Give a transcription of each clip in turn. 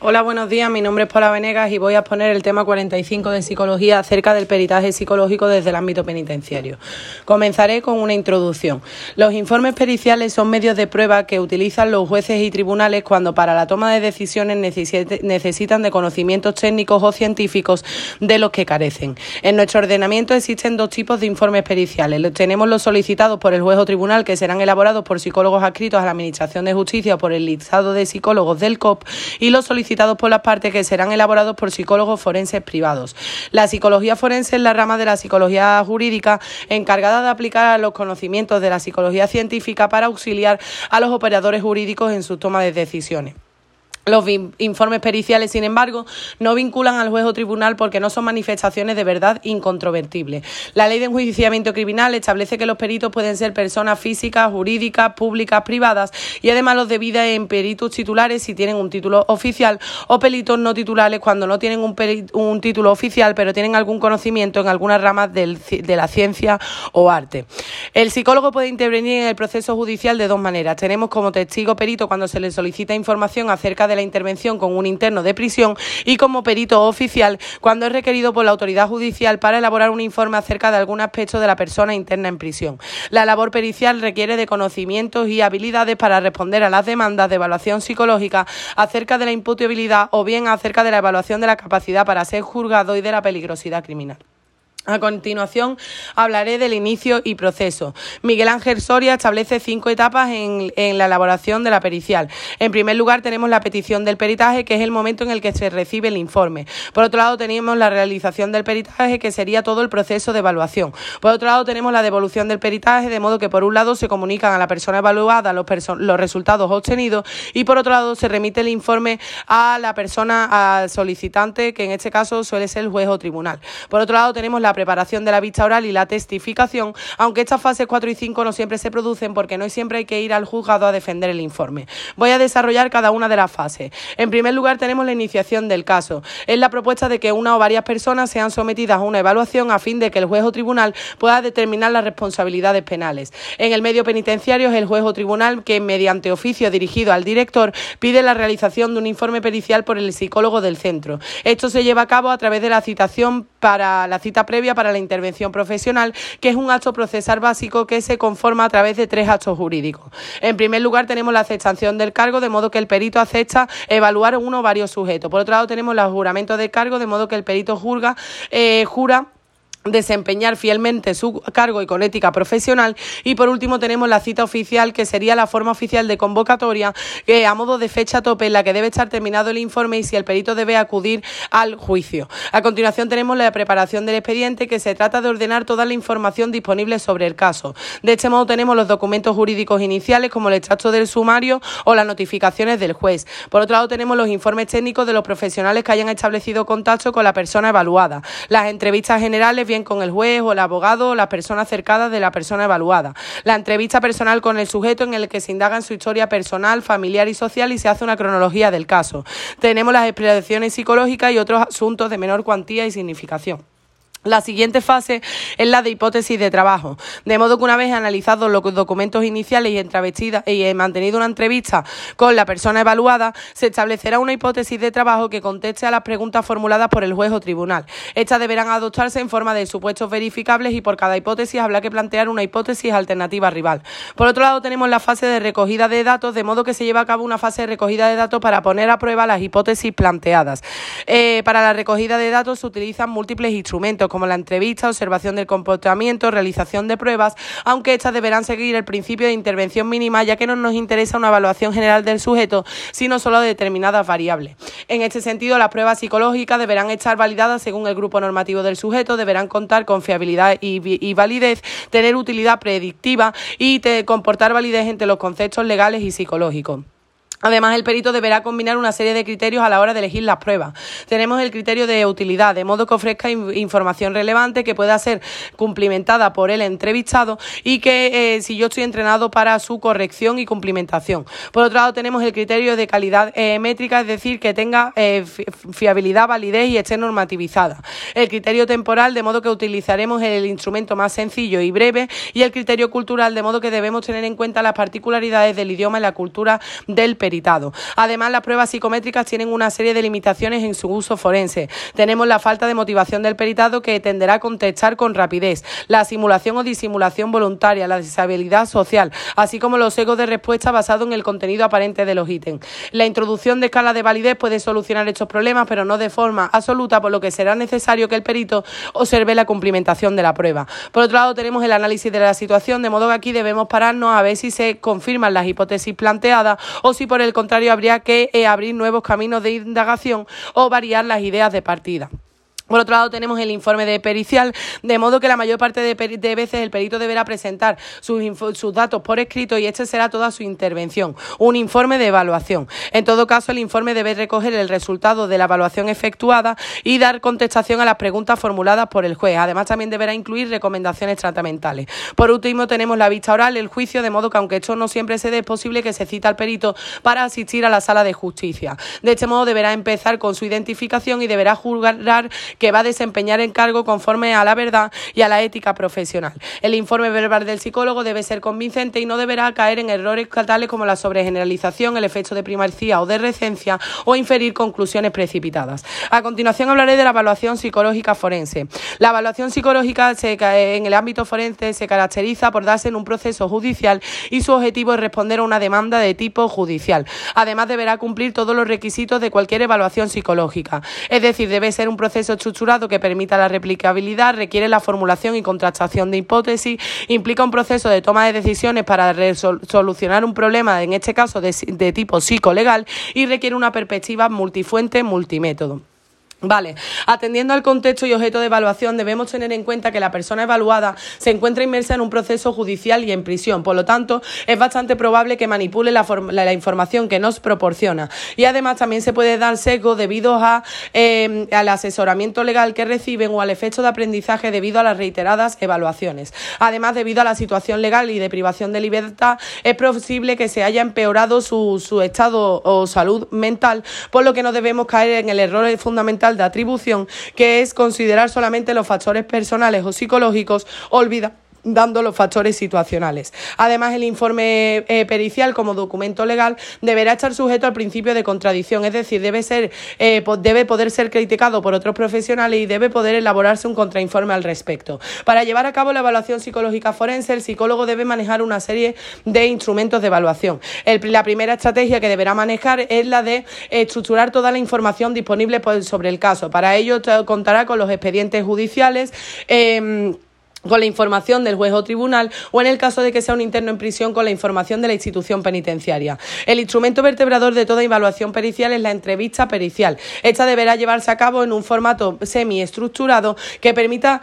Hola, buenos días. Mi nombre es Paula Venegas y voy a exponer el tema 45 de psicología acerca del peritaje psicológico desde el ámbito penitenciario. Comenzaré con una introducción. Los informes periciales son medios de prueba que utilizan los jueces y tribunales cuando para la toma de decisiones necesitan de conocimientos técnicos o científicos de los que carecen. En nuestro ordenamiento existen dos tipos de informes periciales. Tenemos los solicitados por el juez o tribunal, que serán elaborados por psicólogos adscritos a la Administración de Justicia o por el listado de psicólogos del COP, y los solicitados por las partes, que serán elaborados por psicólogos forenses privados. La psicología forense es la rama de la psicología jurídica encargada de aplicar los conocimientos de la psicología científica para auxiliar a los operadores jurídicos en su toma de decisiones. Los informes periciales, sin embargo, no vinculan al juez o tribunal porque no son manifestaciones de verdad incontrovertibles. La Ley de Enjuiciamiento Criminal establece que los peritos pueden ser personas físicas, jurídicas, públicas, privadas, y además los divide en peritos titulares si tienen un título oficial o peritos no titulares cuando no tienen un título oficial pero tienen algún conocimiento en algunas ramas de la ciencia o arte. El psicólogo puede intervenir en el proceso judicial de dos maneras. Tenemos como testigo perito cuando se le solicita información acerca de la intervención con un interno de prisión, y como perito oficial cuando es requerido por la autoridad judicial para elaborar un informe acerca de algún aspecto de la persona interna en prisión. La labor pericial requiere de conocimientos y habilidades para responder a las demandas de evaluación psicológica acerca de la imputabilidad o bien acerca de la evaluación de la capacidad para ser juzgado y de la peligrosidad criminal. A continuación hablaré del inicio y proceso. Miguel Ángel Soria establece 5 etapas en la elaboración de la pericial. En primer lugar tenemos la petición del peritaje, que es el momento en el que se recibe el informe. Por otro lado tenemos la realización del peritaje, que sería todo el proceso de evaluación. Por otro lado tenemos la devolución del peritaje, de modo que por un lado se comunican a la persona evaluada los resultados obtenidos, y por otro lado se remite el informe a la persona, al solicitante, que en este caso suele ser el juez o tribunal. Por otro lado tenemos la preparación de la vista oral y la testificación, aunque estas fases 4 y 5 no siempre se producen porque no siempre hay que ir al juzgado a defender el informe. Voy a desarrollar cada una de las fases. En primer lugar tenemos la iniciación del caso. Es la propuesta de que una o varias personas sean sometidas a una evaluación a fin de que el juez o tribunal pueda determinar las responsabilidades penales. En el medio penitenciario es el juez o tribunal que, mediante oficio dirigido al director, pide la realización de un informe pericial por el psicólogo del centro. Esto se lleva a cabo a través de la citación para la cita previa para la intervención profesional, que es un acto procesal básico que se conforma a través de 3 actos jurídicos. En primer lugar tenemos la aceptación del cargo, de modo que el perito acepta evaluar uno o varios sujetos. Por otro lado tenemos los juramentos de cargo, de modo que el perito jura desempeñar fielmente su cargo y con ética profesional. Y por último tenemos la cita oficial, que sería la forma oficial de convocatoria a modo de fecha tope en la que debe estar terminado el informe y si el perito debe acudir al juicio. A continuación tenemos la preparación del expediente, que se trata de ordenar toda la información disponible sobre el caso. De este modo tenemos los documentos jurídicos iniciales, como el extracto del sumario o las notificaciones del juez. Por otro lado tenemos los informes técnicos de los profesionales que hayan establecido contacto con la persona evaluada, las entrevistas generales bien con el juez o el abogado o las personas cercanas de la persona evaluada, la entrevista personal con el sujeto en el que se indaga en su historia personal, familiar y social y se hace una cronología del caso. Tenemos las exploraciones psicológicas y otros asuntos de menor cuantía y significación. La siguiente fase es la de hipótesis de trabajo, de modo que una vez analizados los documentos iniciales y mantenido una entrevista con la persona evaluada, se establecerá una hipótesis de trabajo que conteste a las preguntas formuladas por el juez o tribunal. Estas deberán adoptarse en forma de supuestos verificables y por cada hipótesis habrá que plantear una hipótesis alternativa rival. Por otro lado tenemos la fase de recogida de datos, de modo que se lleva a cabo una fase de recogida de datos para poner a prueba las hipótesis planteadas. Para la recogida de datos se utilizan múltiples instrumentos, como la entrevista, observación del comportamiento, realización de pruebas, aunque estas deberán seguir el principio de intervención mínima, ya que no nos interesa una evaluación general del sujeto, sino solo de determinadas variables. En este sentido, las pruebas psicológicas deberán estar validadas según el grupo normativo del sujeto, deberán contar con fiabilidad y validez, tener utilidad predictiva y comportar validez entre los conceptos legales y psicológicos. Además, el perito deberá combinar una serie de criterios a la hora de elegir las pruebas. Tenemos el criterio de utilidad, de modo que ofrezca información relevante que pueda ser cumplimentada por el entrevistado y que si yo estoy entrenado para su corrección y cumplimentación. Por otro lado, tenemos el criterio de calidad métrica, es decir, que tenga fiabilidad, validez y esté normativizada. El criterio temporal, de modo que utilizaremos el instrumento más sencillo y breve, y el criterio cultural, de modo que debemos tener en cuenta las particularidades del idioma y la cultura del perito. peritado. Además, las pruebas psicométricas tienen una serie de limitaciones en su uso forense. Tenemos la falta de motivación del peritado, que tenderá a contestar con rapidez, la simulación o disimulación voluntaria, la deshabilidad social, así como los sesgos de respuesta basados en el contenido aparente de los ítems. La introducción de escala de validez puede solucionar estos problemas, pero no de forma absoluta, por lo que será necesario que el perito observe la cumplimentación de la prueba. Por otro lado, tenemos el análisis de la situación, de modo que aquí debemos pararnos a ver si se confirman las hipótesis planteadas o si por el contrario habría que abrir nuevos caminos de indagación o variar las ideas de partida. Por otro lado, tenemos el informe de pericial, de modo que la mayor parte de veces el perito deberá presentar sus datos por escrito y este será toda su intervención, un informe de evaluación. En todo caso, el informe debe recoger el resultado de la evaluación efectuada y dar contestación a las preguntas formuladas por el juez. Además, también deberá incluir recomendaciones tratamentales. Por último, tenemos la vista oral, el juicio, de modo que aunque esto no siempre se dé, es posible que se cite al perito para asistir a la sala de justicia. De este modo, deberá empezar con su identificación y deberá jurar que va a desempeñar el cargo conforme a la verdad y a la ética profesional. El informe verbal del psicólogo debe ser convincente y no deberá caer en errores tales como la sobregeneralización, el efecto de primacía o de recencia o inferir conclusiones precipitadas. A continuación hablaré de la evaluación psicológica forense. La evaluación psicológica en el ámbito forense se caracteriza por darse en un proceso judicial y su objetivo es responder a una demanda de tipo judicial. Además, deberá cumplir todos los requisitos de cualquier evaluación psicológica. Es decir, debe ser un proceso estructurado que permita la replicabilidad, requiere la formulación y contrastación de hipótesis, implica un proceso de toma de decisiones para solucionar un problema, en este caso de tipo psicolegal, y requiere una perspectiva multifuente, multimétodo. Vale, atendiendo al contexto y objeto de evaluación, debemos tener en cuenta que la persona evaluada se encuentra inmersa en un proceso judicial y en prisión. Por lo tanto, es bastante probable que manipule la información que nos proporciona. Y además también se puede dar sesgo debido al asesoramiento legal que reciben o al efecto de aprendizaje debido a las reiteradas evaluaciones. Además, debido a la situación legal y de privación de libertad, es posible que se haya empeorado su estado o salud mental, por lo que no debemos caer en el error fundamental de atribución, que es considerar solamente los factores personales o psicológicos, dando los factores situacionales. Además, el informe pericial como documento legal deberá estar sujeto al principio de contradicción, es decir, debe poder ser criticado por otros profesionales y debe poder elaborarse un contrainforme al respecto. Para llevar a cabo la evaluación psicológica forense, el psicólogo debe manejar una serie de instrumentos de evaluación. La primera estrategia que deberá manejar es la de estructurar toda la información disponible sobre el caso. Para ello contará con los expedientes judiciales, con la información del juez o tribunal, o en el caso de que sea un interno en prisión, con la información de la institución penitenciaria. El instrumento vertebrador de toda evaluación pericial es la entrevista pericial. Esta deberá llevarse a cabo en un formato semiestructurado que permita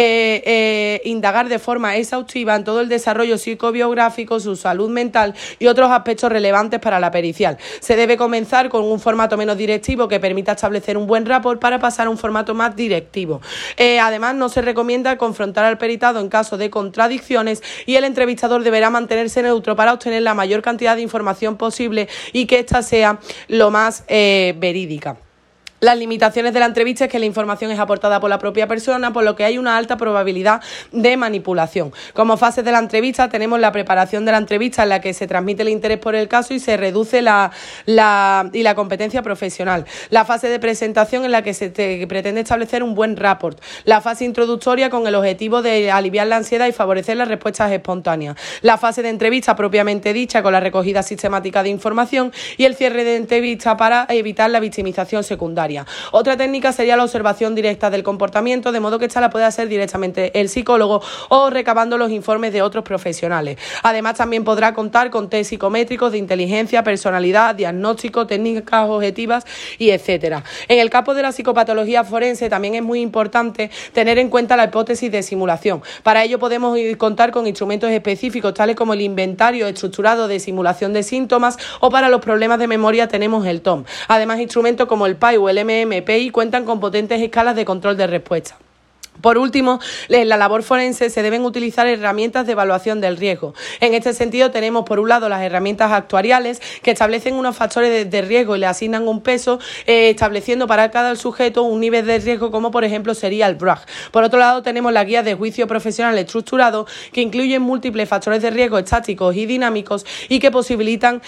indagar de forma exhaustiva en todo el desarrollo psicobiográfico, su salud mental y otros aspectos relevantes para la pericial. Se debe comenzar con un formato menos directivo que permita establecer un buen rapport para pasar a un formato más directivo. Además, no se recomienda confrontar al perito en caso de contradicciones y el entrevistador deberá mantenerse neutro para obtener la mayor cantidad de información posible y que ésta sea lo más verídica. Las limitaciones de la entrevista es que la información es aportada por la propia persona, por lo que hay una alta probabilidad de manipulación. Como fases de la entrevista tenemos la preparación de la entrevista, en la que se transmite el interés por el caso y se reduce la competencia profesional. La fase de presentación, en la que se pretende establecer un buen rapport. La fase introductoria, con el objetivo de aliviar la ansiedad y favorecer las respuestas espontáneas. La fase de entrevista propiamente dicha, con la recogida sistemática de información, y el cierre de entrevista para evitar la victimización secundaria. Otra técnica sería la observación directa del comportamiento, de modo que esta la puede hacer directamente el psicólogo o recabando los informes de otros profesionales. Además, también podrá contar con test psicométricos de inteligencia, personalidad, diagnóstico, técnicas objetivas y etcétera. En el campo de la psicopatología forense también es muy importante tener en cuenta la hipótesis de simulación. Para ello podemos contar con instrumentos específicos tales como el inventario estructurado de simulación de síntomas, o para los problemas de memoria tenemos el TOM. Además, instrumentos como el PAI o el MMPI cuentan con potentes escalas de control de respuesta. Por último, en la labor forense se deben utilizar herramientas de evaluación del riesgo. En este sentido, tenemos por un lado las herramientas actuariales que establecen unos factores de riesgo y le asignan un peso, estableciendo para cada sujeto un nivel de riesgo, como por ejemplo sería el BRAG. Por otro lado, tenemos la guía de juicio profesional estructurado, que incluyen múltiples factores de riesgo estáticos y dinámicos y que posibilitan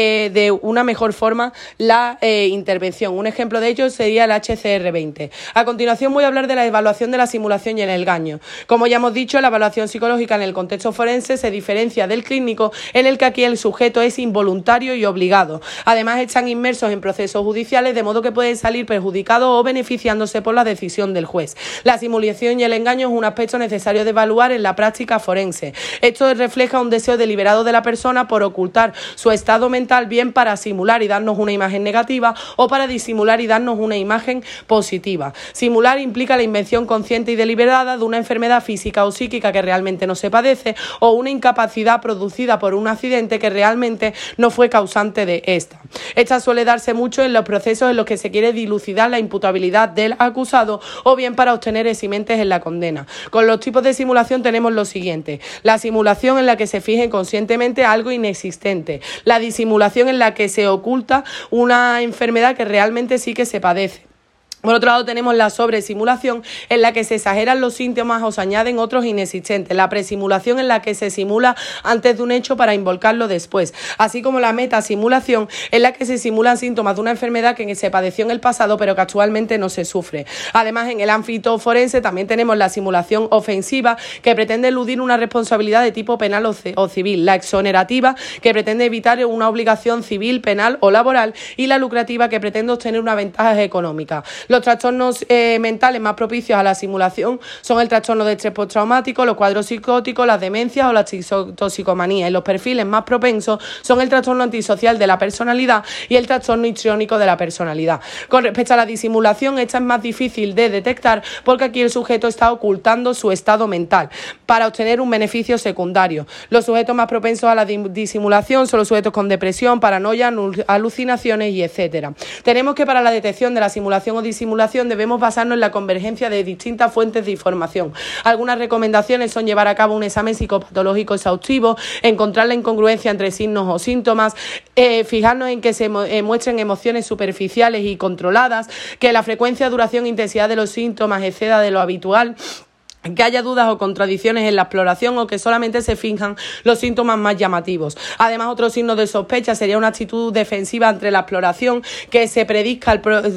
de una mejor forma la intervención. Un ejemplo de ello sería el HCR20. A continuación voy a hablar de la evaluación de la simulación y el engaño. Como ya hemos dicho, la evaluación psicológica en el contexto forense se diferencia del clínico, en el que aquí el sujeto es involuntario y obligado. Además, están inmersos en procesos judiciales, de modo que pueden salir perjudicados o beneficiándose por la decisión del juez. La simulación y el engaño es un aspecto necesario de evaluar en la práctica forense. Esto refleja un deseo deliberado de la persona por ocultar su estado mental, bien para simular y darnos una imagen negativa o para disimular y darnos una imagen positiva. Simular implica la invención consciente y deliberada de una enfermedad física o psíquica que realmente no se padece, o una incapacidad producida por un accidente que realmente no fue causante de esta. Esta suele darse mucho en los procesos en los que se quiere dilucidar la imputabilidad del acusado o bien para obtener eximentes en la condena. Con los tipos de simulación tenemos lo siguiente: la simulación en la que se finge conscientemente algo inexistente, la disimulación en la que se oculta una enfermedad que realmente sí que se padece. Por otro lado, tenemos la sobresimulación, en la que se exageran los síntomas o se añaden otros inexistentes. La presimulación, en la que se simula antes de un hecho para involucrarlo después. Así como la metasimulación, en la que se simulan síntomas de una enfermedad que se padeció en el pasado, pero que actualmente no se sufre. Además, en el ámbito forense también tenemos la simulación ofensiva, que pretende eludir una responsabilidad de tipo penal o civil. La exonerativa, que pretende evitar una obligación civil, penal o laboral. Y la lucrativa, que pretende obtener una ventaja económica. Los trastornos mentales más propicios a la simulación son el trastorno de estrés postraumático, los cuadros psicóticos, las demencias o la toxicomanía. Y los perfiles más propensos son el trastorno antisocial de la personalidad y el trastorno histriónico de la personalidad. Con respecto a la disimulación, esta es más difícil de detectar porque aquí el sujeto está ocultando su estado mental para obtener un beneficio secundario. Los sujetos más propensos a la disimulación son los sujetos con depresión, paranoia, alucinaciones y etcétera. Tenemos que para la detección de la simulación o disimulación debemos basarnos en la convergencia de distintas fuentes de información. Algunas recomendaciones son llevar a cabo un examen psicopatológico exhaustivo, encontrar la incongruencia entre signos o síntomas, fijarnos en que se muestren emociones superficiales y controladas, que la frecuencia, duración e intensidad de los síntomas exceda de lo habitual, que haya dudas o contradicciones en la exploración o que solamente se finjan los síntomas más llamativos. Además, otro signo de sospecha sería una actitud defensiva ante la exploración, que se prediga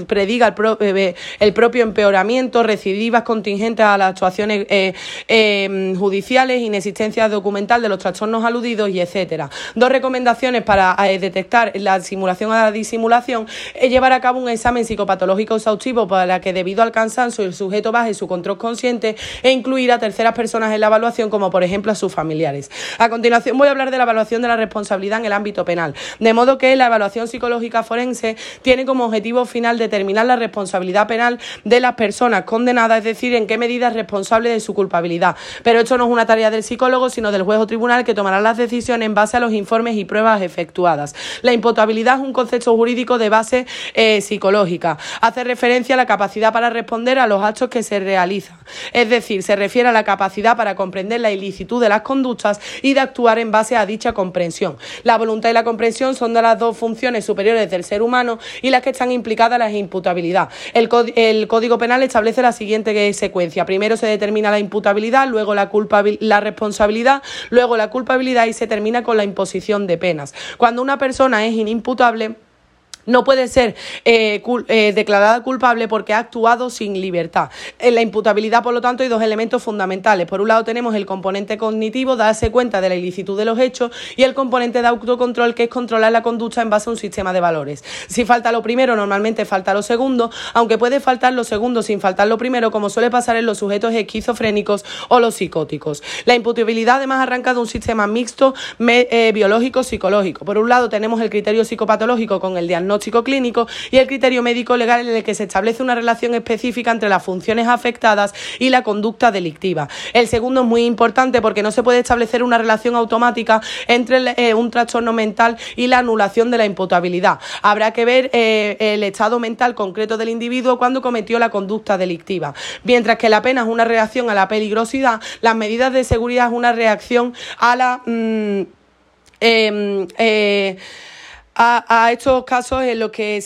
el propio empeoramiento, recidivas contingentes a las actuaciones judiciales, inexistencia documental de los trastornos aludidos y etcétera. Dos recomendaciones para detectar la simulación a la disimulación es llevar a cabo un examen psicopatológico exhaustivo para que, debido al cansancio, el sujeto baje su control consciente e incluir a terceras personas en la evaluación, como por ejemplo a sus familiares. A continuación voy a hablar de la evaluación de la responsabilidad en el ámbito penal, de modo que la evaluación psicológica forense tiene como objetivo final determinar la responsabilidad penal de las personas condenadas, es decir, en qué medida es responsable de su culpabilidad. Pero esto no es una tarea del psicólogo, sino del juez o tribunal, que tomará las decisiones en base a los informes y pruebas efectuadas. La imputabilidad es un concepto jurídico de base psicológica. Hace referencia a la capacidad para responder a los actos que se realizan, es decir, se refiere a la capacidad para comprender la ilicitud de las conductas y de actuar en base a dicha comprensión. La voluntad y la comprensión son de las dos funciones superiores del ser humano y las que están implicadas en la imputabilidad. El Código Penal establece la siguiente secuencia: primero se determina la imputabilidad, luego la responsabilidad, luego la culpabilidad y se termina con la imposición de penas. Cuando una persona es inimputable, no puede ser declarada culpable porque ha actuado sin libertad. En la imputabilidad, por lo tanto, hay dos elementos fundamentales. Por un lado tenemos el componente cognitivo, darse cuenta de la ilicitud de los hechos, y el componente de autocontrol, que es controlar la conducta en base a un sistema de valores. Si falta lo primero, normalmente falta lo segundo, aunque puede faltar lo segundo sin faltar lo primero, como suele pasar en los sujetos esquizofrénicos o los psicóticos. La imputabilidad además arranca de un sistema mixto biológico-psicológico. Por un lado tenemos el criterio psicopatológico con el diagnóstico diagnóstico clínico, y el criterio médico legal en el que se establece una relación específica entre las funciones afectadas y la conducta delictiva. El segundo es muy importante porque no se puede establecer una relación automática entre un trastorno mental y la anulación de la imputabilidad. Habrá que ver el estado mental concreto del individuo cuando cometió la conducta delictiva. Mientras que la pena es una reacción a la peligrosidad, las medidas de seguridad es una reacción a la a estos casos en los que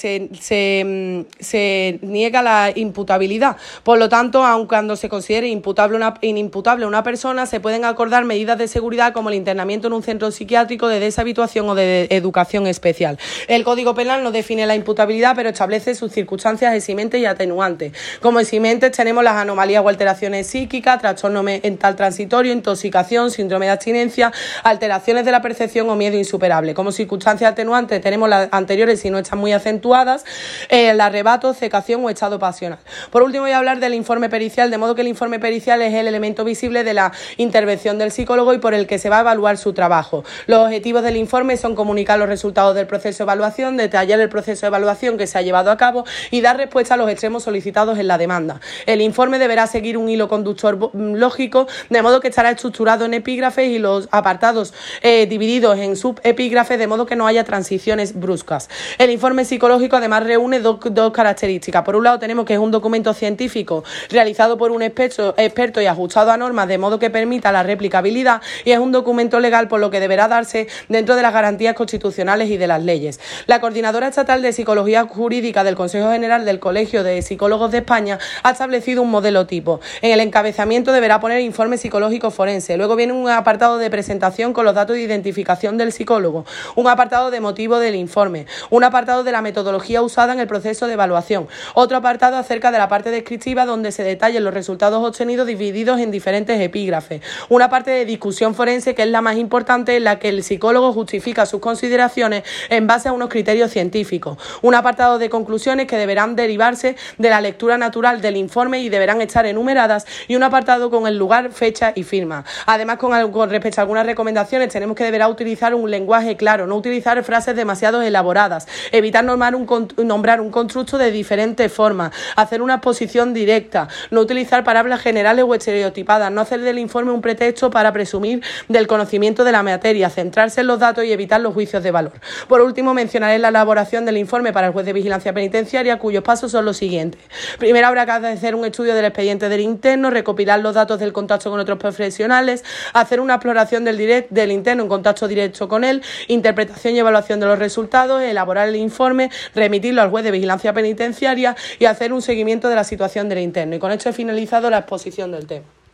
se niega la imputabilidad. Por lo tanto, aun cuando se considere inimputable una persona, se pueden acordar medidas de seguridad como el internamiento en un centro psiquiátrico de deshabituación o de educación especial. El Código Penal no define la imputabilidad, pero establece sus circunstancias eximentes y atenuantes. Como eximentes tenemos las anomalías o alteraciones psíquicas, trastorno mental transitorio, intoxicación, síndrome de abstinencia, alteraciones de la percepción o miedo insuperable. Como circunstancias atenuantes tenemos las anteriores si no están muy acentuadas, el arrebato, cecación o estado pasional. Por último voy a hablar del informe pericial, de modo que el informe pericial es el elemento visible de la intervención del psicólogo y por el que se va a evaluar su trabajo. Los objetivos del informe son comunicar los resultados del proceso de evaluación, detallar el proceso de evaluación que se ha llevado a cabo y dar respuesta a los extremos solicitados en la demanda. El informe deberá seguir un hilo conductor lógico, de modo que estará estructurado en epígrafes y los apartados divididos en subepígrafes, de modo que no haya transición bruscas. El informe psicológico además reúne dos características. Por un lado tenemos que es un documento científico realizado por un experto y ajustado a normas de modo que permita la replicabilidad, y es un documento legal por lo que deberá darse dentro de las garantías constitucionales y de las leyes. La Coordinadora Estatal de Psicología Jurídica del Consejo General del Colegio de Psicólogos de España ha establecido un modelo tipo. En el encabezamiento deberá poner informe psicológico forense. Luego viene un apartado de presentación con los datos de identificación del psicólogo, un apartado de motivo del informe, un apartado de la metodología usada en el proceso de evaluación, otro apartado acerca de la parte descriptiva donde se detallen los resultados obtenidos divididos en diferentes epígrafes, una parte de discusión forense que es la más importante, en la que el psicólogo justifica sus consideraciones en base a unos criterios científicos, un apartado de conclusiones que deberán derivarse de la lectura natural del informe y deberán estar enumeradas, y un apartado con el lugar, fecha y firma. Además, con respecto a algunas recomendaciones, tenemos que deberá utilizar un lenguaje claro, no utilizar frases demasiado elaboradas, evitar nombrar un constructo de diferentes formas, hacer una exposición directa, no utilizar palabras generales o estereotipadas, no hacer del informe un pretexto para presumir del conocimiento de la materia, centrarse en los datos y evitar los juicios de valor. Por último, mencionaré la elaboración del informe para el juez de vigilancia penitenciaria, cuyos pasos son los siguientes. Primero habrá que hacer un estudio del expediente del interno, recopilar los datos del contacto con otros profesionales, hacer una exploración del interno en contacto directo con él, interpretación y evaluación de los resultados, elaborar el informe, remitirlo al juez de vigilancia penitenciaria y hacer un seguimiento de la situación del interno. Y con esto he finalizado la exposición del tema.